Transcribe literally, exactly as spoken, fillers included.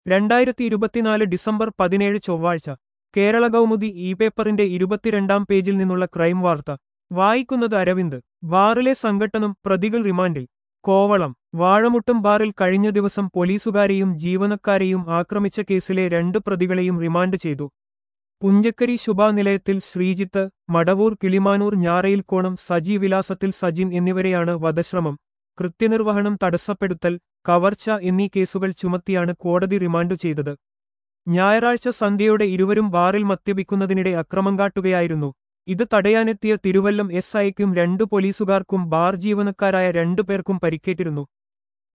രണ്ടായിരത്തി ഇരുപത്തിനാല് ഡിസംബർ പതിനേഴ് ചൊവ്വാഴ്ച കേരള കൗമുദി ഇ പേപ്പറിന്റെ ഇരുപത്തിരണ്ടാം പേജിൽ നിന്നുള്ള ക്രൈം വാർത്ത വായിക്കുന്നത് അരവിന്ദ്. ബാറിലെ സംഘട്ടനം, പ്രതികൾ റിമാൻഡിൽ. കോവളം. വാഴമുട്ടം ബാറിൽ കഴിഞ്ഞ ദിവസം പോലീസുകാരെയും ജീവനക്കാരെയും ആക്രമിച്ച കേസിലെ രണ്ട് പ്രതികളെയും റിമാൻഡ് ചെയ്തു. പുഞ്ചക്കരി ശുഭ നിലയത്തിൽ ശ്രീജിത്ത്, മടവൂർ കിളിമാനൂർ ഞാറയിൽക്കോണം സജി വിലാസത്തിൽ സജിൻ എന്നിവരെയാണ് വധശ്രമം, കൃത്യനിർവഹണം തടസ്സപ്പെടുത്തൽ, കവർച്ച എന്നീ കേസുകൾ ചുമത്തിയാണ് കോടതി റിമാൻഡു ചെയ്തത്. ഞായറാഴ്ച സന്ധ്യയോടെ ഇരുവരും ബാറിൽ മദ്യപിക്കുന്നതിനിടെ അക്രമം കാട്ടുകയായിരുന്നു. ഇത് തടയാനെത്തിയ തിരുവല്ലം എസ് ഐക്കും രണ്ടു പോലീസുകാർക്കും ബാർ ജീവനക്കാരായ രണ്ടു പേർക്കും പരിക്കേറ്റിരുന്നു.